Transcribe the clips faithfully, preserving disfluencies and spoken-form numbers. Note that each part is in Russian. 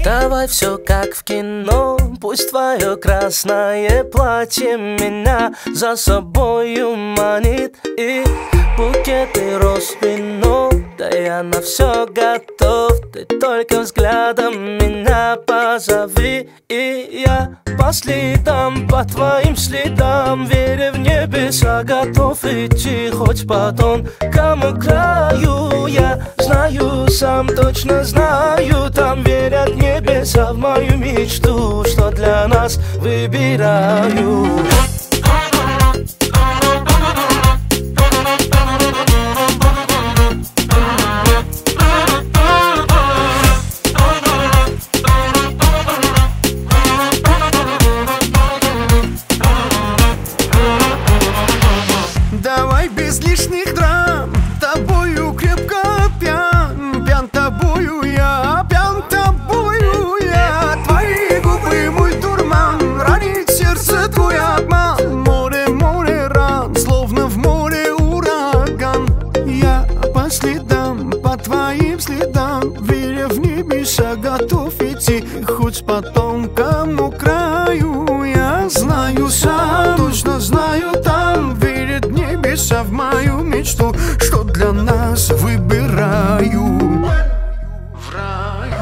Давай все как в кино, пусть твое красное платье меня за собою манит. И букеты роз вино, да я на все готов. Ты только взглядом меня позови, и я по следам, по твоим следам, веря в небеса, готов идти хоть по тонкому краю. Я знаю, сам точно знаю, там верят небеса в мою мечту, что для нас выбираю. Давай без лишних драм, тобою крепко пьян, пьян тобою я, пьян тобою я. Твои губы мой дурман, ранит сердце твой обман. Море, море ран, словно в море ураган. Я по следам, по твоим следам, веря в небеса, готов идти хоть по тонкому краю. Я знаю сам, точно знаю, там верят небеса в мою мечту, что для нас выбираю. В раю.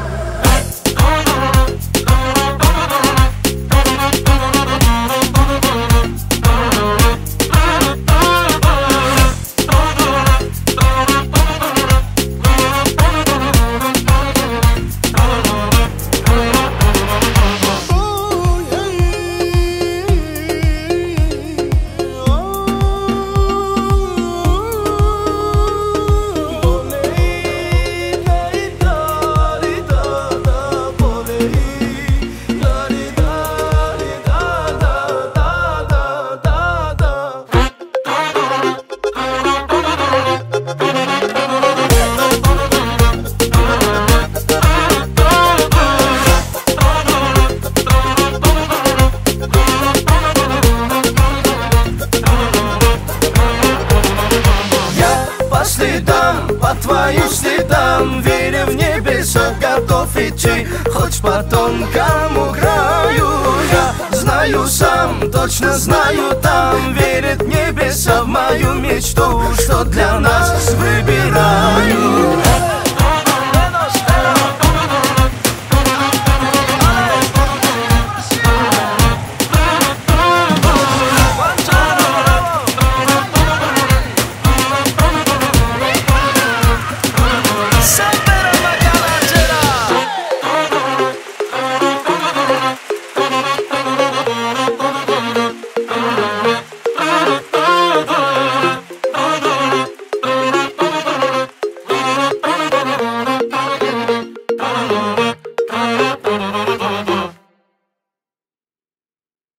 По следам, по твоим следам, веря в небеса, готов идти хоть по тонкому краю. Я знаю сам, точно знаю, там верят небеса в мою мечту, что для нас выбираю.